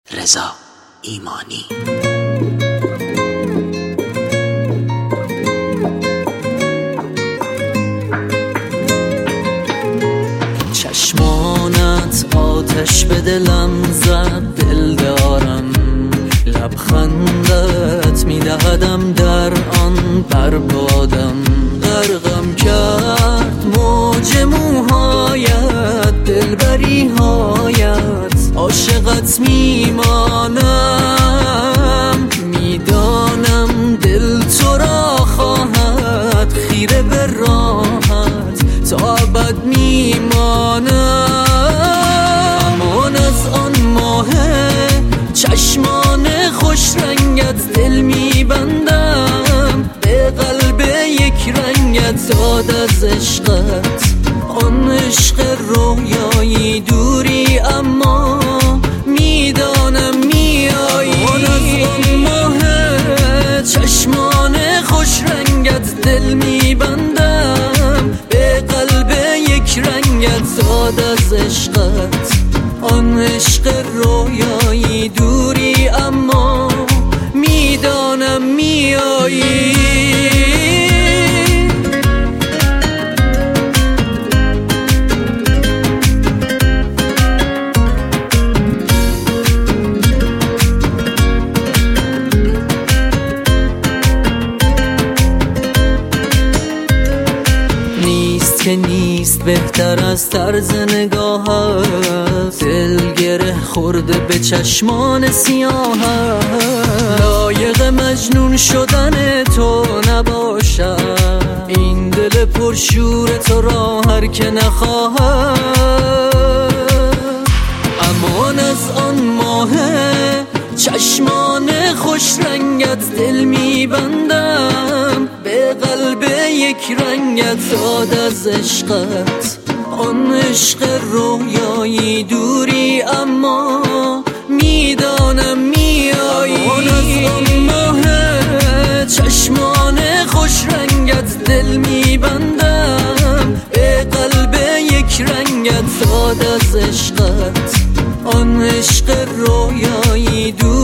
رضا ایمانی. چشمانت آتش به دلم زد، دل دارم لبخندت میدهدم در آن بربادم. غرقم کرد موج موهایت، دلبری هایت، عاشقت میمانم. میدانم دل تو را خواهد، خیره به راحت تا ابد میمانم. امان از آن ماه چشمان خوش رنگت، دل میبندم به قلب یک رنگت. داد از عشقت آن عشق رویایی دوری، اما میدانم میایی. امان از آن ماه چشمان خوش رنگت، دل میبندم به قلب یک رنگت. داد از عشقت آن عشق رویایی دوری، اما میدانم میایی. نیست که نیست بهتر از طرز نگاهت، دل گره خورده به چشمان سیاهت. لایق مجنون شدن تو نباشد، این دل پرشور تو را هر که نخواهد. امان از آن ماه چشمان خوش رنگت، دل میبندم به قلب یک رنگت. داد از عشقت آن عشق رویایی دوری، اما میدانم میایی. امان از آن ماه چشمان خوش رنگت، دل میبندم به قلب یک رنگت. داد از عشقت آن عشق رویایی دوری،